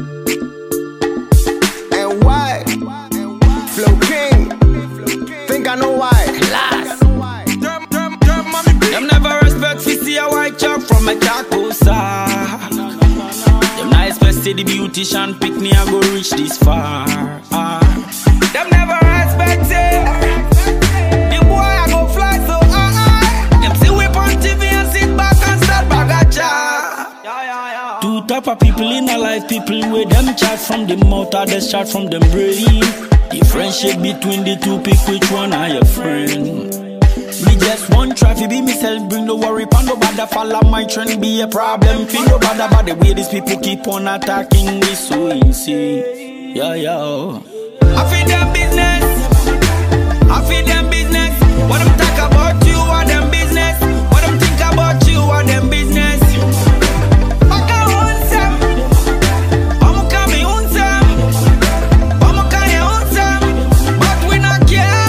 And why? Flow King. Think I know why. Last. Them never respect to see a white chop from a Chacosa. Them not expect to the beautician pick me and go reach this far. Them never respect it. The boy I go fly so high. Them see we on TV and sit back and start bagacha. Two type of people in a life, people with them chat from the mouth or they chat from them brain. The friendship between the two, pick which one are your friend. Me just want try to be myself, bring the worry pan nobody follow my trend, be a problem. Feel no bad about the way these people keep on attacking me, so insane. Yo. I feel them business. I feel them business. What them talk about you or them business. What them think about you or them business. Fuck I want some. I'ma come me on some. I'ma come you on some. But we not care.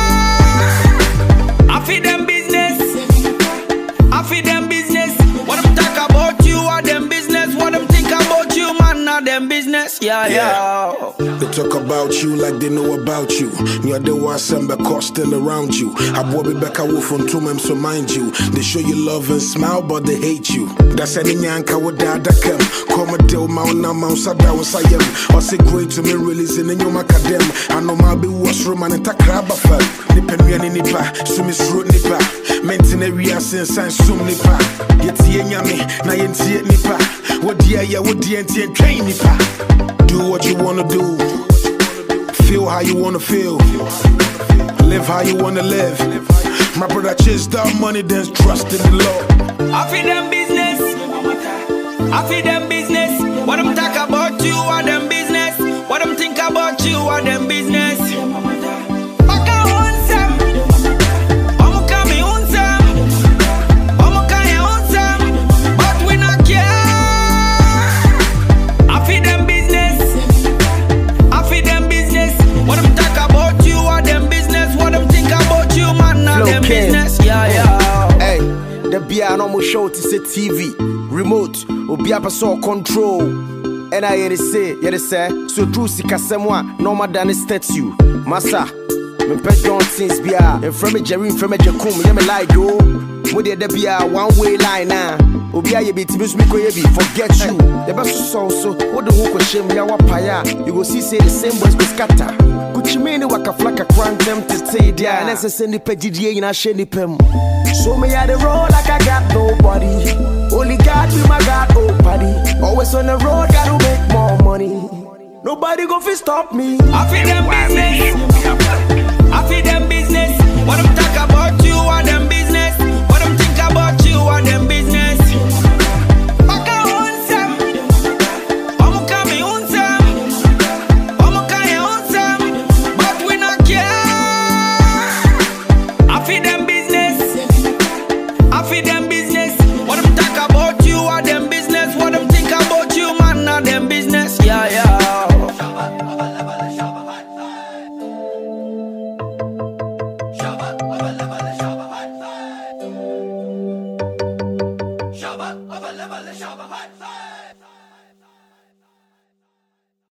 I feed them business. I feed them business. What them talk about you or them business. What them think about you, man, not them business. Yeah. They talk about you like they know about you. Near the one samba cost still around you. I bought me back a wolf from two men, so mind you. They show you love and smile, but they hate you. That's any yanka with that come. Come a deal, mount sada was I am. Or say great to me, releasing in your macadam. I know my be washroom and a crab of fell. Nipen me nipa, sumis root nipa. Mentinary since I sum nipa. Yet yami, na yenti nipa. What dear ya would yenti and train nipa. Do what you wanna do. Feel how you wanna feel. Live how you wanna live. My brother chase down money, then trust in the Lord. I feed them business. I feed them business. What them talk about you or them business. What them think about you or them business. Fuck I want some. I'ma come me on some. I'ma come you on some. But we not care. I feed them business. I feed them business. What them talk about you or them business. What them think about you, man, not them business. Yeah. Hey, the beer no more show to say TV. Remote, obi apaso control. And I hear they say, so true sikasemwa, no more than a statue. Massa, me pet John since beer, and from a Jerry, from a Jacum, let me lie, yo. Would there be a one way line now? Obia ye be tibus me forget you. The best so what the hook of shame ya wapaya. You go see say the same boys go scatter. Could you mean waka flaka crank them to say there and then send the pedidia in a shady pem. So me at the road like I got nobody. Only God be my God, oh buddy. Always on the road, gotta make more money. Nobody go fi stop me. I feel them business.